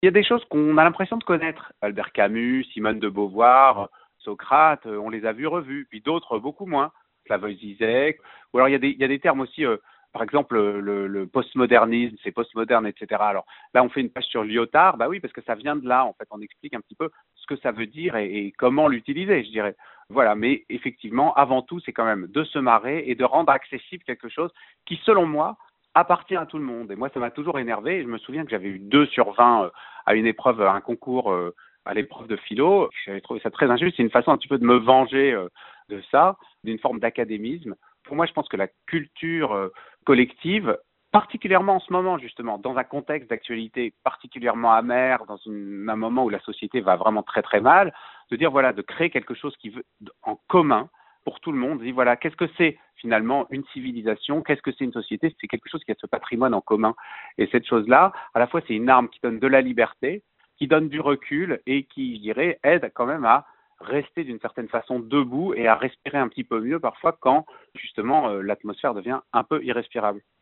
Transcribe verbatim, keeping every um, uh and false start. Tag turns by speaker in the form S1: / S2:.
S1: Il y a des choses qu'on a l'impression de connaître. Albert Camus, Simone de Beauvoir, Socrate, euh, on les a vus revus. Puis d'autres, beaucoup moins. Slavoj Zizek. Ou alors il y a des, il y a des termes aussi, euh, par exemple le, le postmodernisme, c'est postmoderne, et cetera. Alors là, on fait une page sur Lyotard. Bah oui, parce que ça vient de là. En fait, on explique un petit peu ce que ça veut dire et, et comment l'utiliser, je dirais. Voilà, mais effectivement, avant tout, c'est quand même de se marrer et de rendre accessible quelque chose qui, selon moi, appartient à tout le monde. Et moi, ça m'a toujours énervé. Je me souviens que j'avais eu deux sur vingt euh, à une épreuve, à un concours, euh, à l'épreuve de philo. J'avais trouvé ça très injuste. C'est une façon un petit peu de me venger euh, de ça, d'une forme d'académisme. Pour moi, je pense que la culture euh, collective, particulièrement en ce moment, justement, dans un contexte d'actualité particulièrement amer, dans une, un moment où la société va vraiment très très mal, de dire, voilà, de créer quelque chose qui veut, en commun, pour tout le monde, dit voilà, qu'est-ce que c'est finalement une civilisation, qu'est-ce que c'est une société, c'est quelque chose qui a ce patrimoine en commun. Et cette chose-là, à la fois, c'est une arme qui donne de la liberté, qui donne du recul et qui, je dirais, aide quand même à rester d'une certaine façon debout et à respirer un petit peu mieux parfois quand, justement, euh, l'atmosphère devient un peu irrespirable.